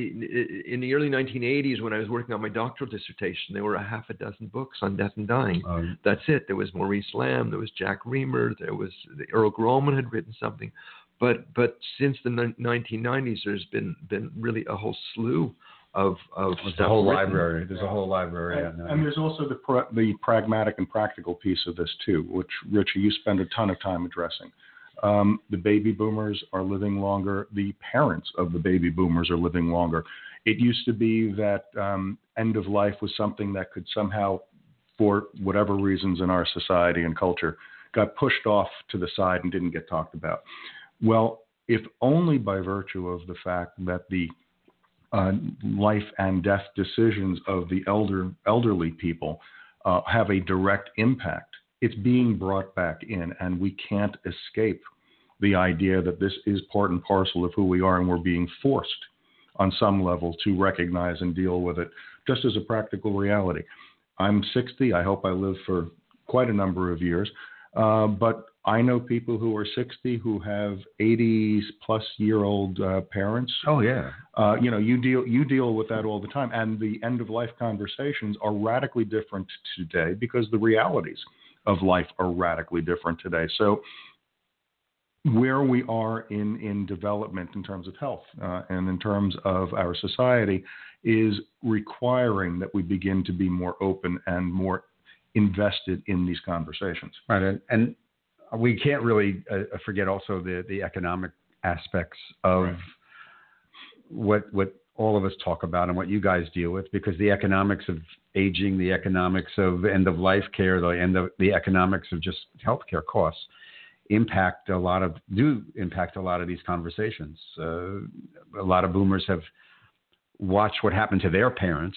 1980s, when I was working on my doctoral dissertation, there were a half a dozen books on death and dying. That's it. There was Maurice Lamb, there was Jack Reamer, there was Earl Groman had written something, but since the 1990s, there's been really a whole slew of stuff. A whole library. There's a whole library. And there's also the pragmatic and practical piece of this too, which Richie, you spend a ton of time addressing. The baby boomers are living longer. The parents of the baby boomers are living longer. It used to be that end of life was something that could somehow, for whatever reasons in our society and culture, got pushed off to the side and didn't get talked about. Well, if only by virtue of the fact that the life and death decisions of the elderly people have a direct impact. It's being brought back in, and we can't escape the idea that this is part and parcel of who we are, and we're being forced on some level to recognize and deal with it just as a practical reality. I'm 60. I hope I live for quite a number of years. But I know people who are 60 who have 80-plus-year-old parents. Oh, yeah. You deal with that all the time. And the end-of-life conversations are radically different today because the realities of life are radically different today. So where we are in development in terms of health and in terms of our society is requiring that we begin to be more open and more invested in these conversations. Right. And we can't really forget also the economic aspects of what all of us talk about and what you guys deal with, because the economics of aging, the economics of end-of-life care, the economics of just healthcare costs impact a lot of these conversations. A lot of boomers have watched what happened to their parents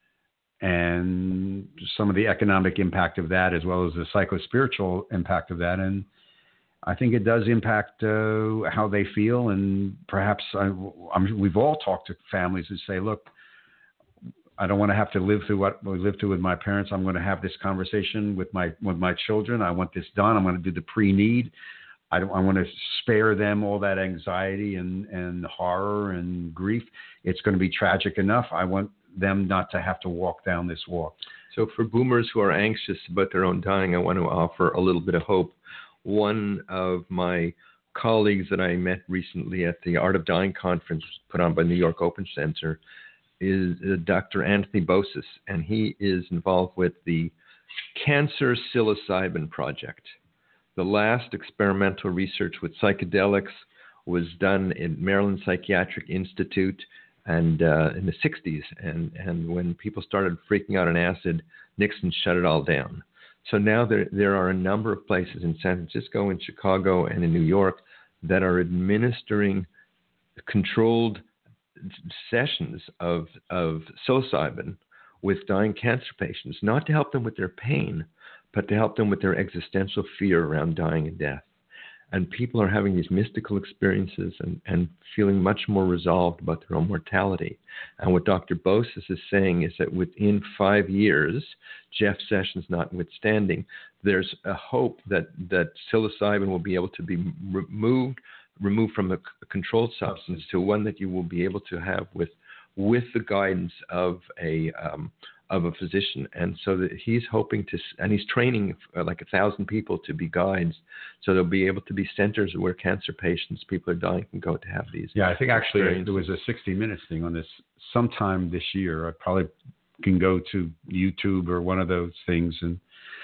and some of the economic impact of that, as well as the psychospiritual impact of that. And I think it does impact how they feel. And perhaps we've all talked to families who say, look, I don't want to have to live through what we lived through with my parents. I'm going to have this conversation with my children. I want this done. I'm going to do the pre-need. I want to spare them all that anxiety and horror and grief. It's going to be tragic enough. I want them not to have to walk down this walk. So for boomers who are anxious about their own dying, I want to offer a little bit of hope. One of my colleagues that I met recently at the Art of Dying conference put on by New York Open Center is Dr. Anthony Bosis, and he is involved with the Cancer Psilocybin Project. The last experimental research with psychedelics was done in Maryland Psychiatric Institute and in the 60s. And when people started freaking out on acid, Nixon shut it all down. So now there are a number of places in San Francisco, in Chicago, and in New York that are administering controlled sessions of psilocybin with dying cancer patients, not to help them with their pain, but to help them with their existential fear around dying and death. And people are having these mystical experiences and feeling much more resolved about their own mortality. And what Dr. Bosis is saying is that within 5 years, Jeff Sessions notwithstanding, there's a hope that psilocybin will be able to be removed from a controlled substance to one that you will be able to have with the guidance of a physician. And so that he's hoping to, and he's training like 1,000 people to be guides. So there'll be able to be centers where cancer patients, people are dying, can go to have these. Yeah, I think actually there was a 60 Minutes thing on this sometime this year. I probably can go to YouTube or one of those things and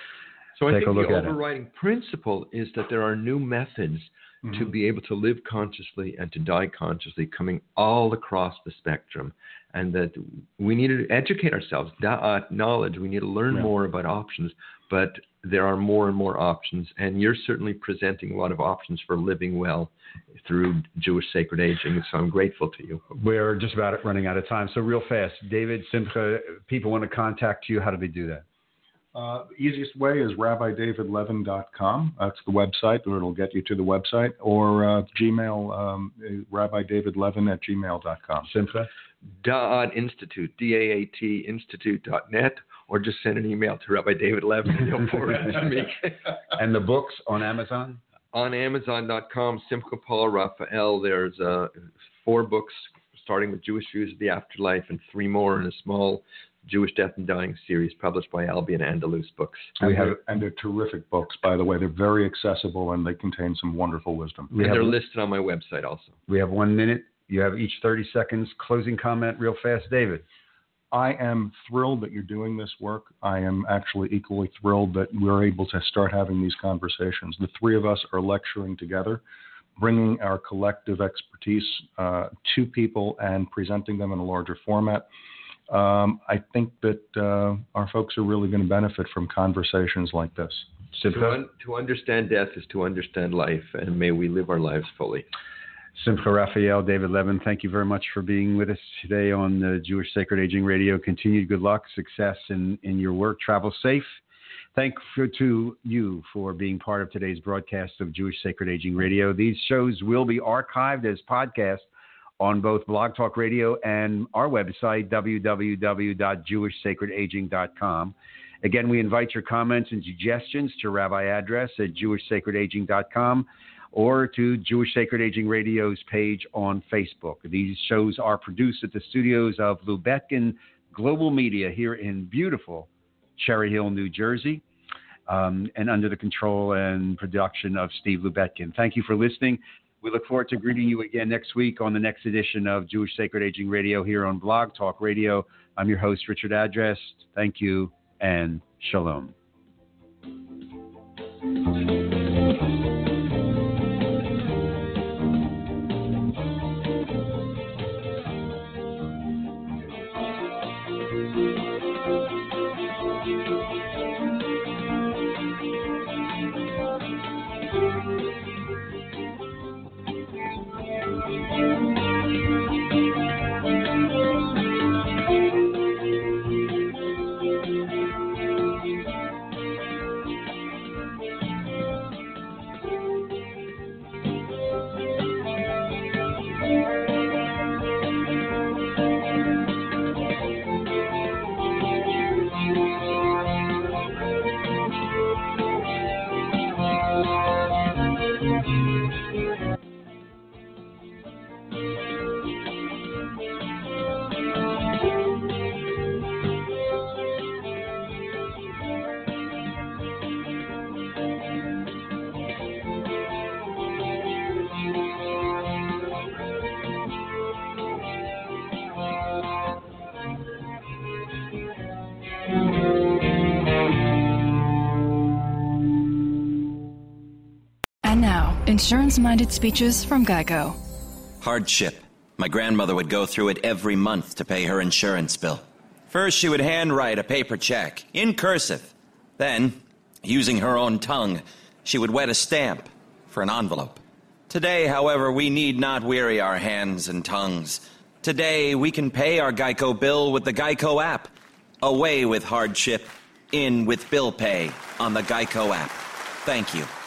so take a look at it. I think the overriding principle is that there are new methods to be able to live consciously and to die consciously coming all across the spectrum, and that we need to educate ourselves. Knowledge, we need to learn more about options, but there are more and more options, and you're certainly presenting a lot of options for living well through Jewish Sacred Aging, so I'm grateful to you. We're just about running out of time, so real fast. David, Simcha, people want to contact you. How do they do that? Easiest way is rabbidavidlevin.com. That's the website, or it'll get you to the website, or Gmail, rabbidavidlevin@gmail.com. Simcha? Da'at Institute, D-A-A-T Institute.net, or just send an email to Rabbi David Levin and he'll forward it to me. And the books on Amazon? On Amazon.com, Simcha Paul Raphael, there's 4 books starting with Jewish Views of the Afterlife and 3 more in a small Jewish Death and Dying series published by Albion Andalus Books. And they're terrific books, by the way. They're very accessible and they contain some wonderful wisdom. And they're listed on my website also. We have 1 minute. You have each 30 seconds. Closing comment real fast, David. I am thrilled that you're doing this work. I am actually equally thrilled that we're able to start having these conversations. The 3 of us are lecturing together, bringing our collective expertise to people and presenting them in a larger format. I think that our folks are really going to benefit from conversations like this. To understand death is to understand life, and may we live our lives fully. Simcha Raphael, David Levin, thank you very much for being with us today on the Jewish Sacred Aging Radio. Continued good luck, success in your work. Travel safe. Thank you to you for being part of today's broadcast of Jewish Sacred Aging Radio. These shows will be archived as podcasts on both Blog Talk Radio and our website, www.jewishsacredaging.com. Again, we invite your comments and suggestions to Rabbi Address at jewishsacredaging.com or to Jewish Sacred Aging Radio's page on Facebook. These shows are produced at the studios of Lubetkin Global Media here in beautiful Cherry Hill, New Jersey, and under the control and production of Steve Lubetkin. Thank you for listening. We look forward to greeting you again next week on the next edition of Jewish Sacred Aging Radio here on Blog Talk Radio. I'm your host, Richard Address. Thank you and shalom. And now, insurance-minded speeches from GEICO. Hardship. My grandmother would go through it every month to pay her insurance bill. First, she would handwrite a paper check, in cursive. Then, using her own tongue, she would wet a stamp for an envelope. Today, however, we need not weary our hands and tongues. Today, we can pay our GEICO bill with the GEICO app. Away with hardship, in with bill pay on the GEICO app. Thank you.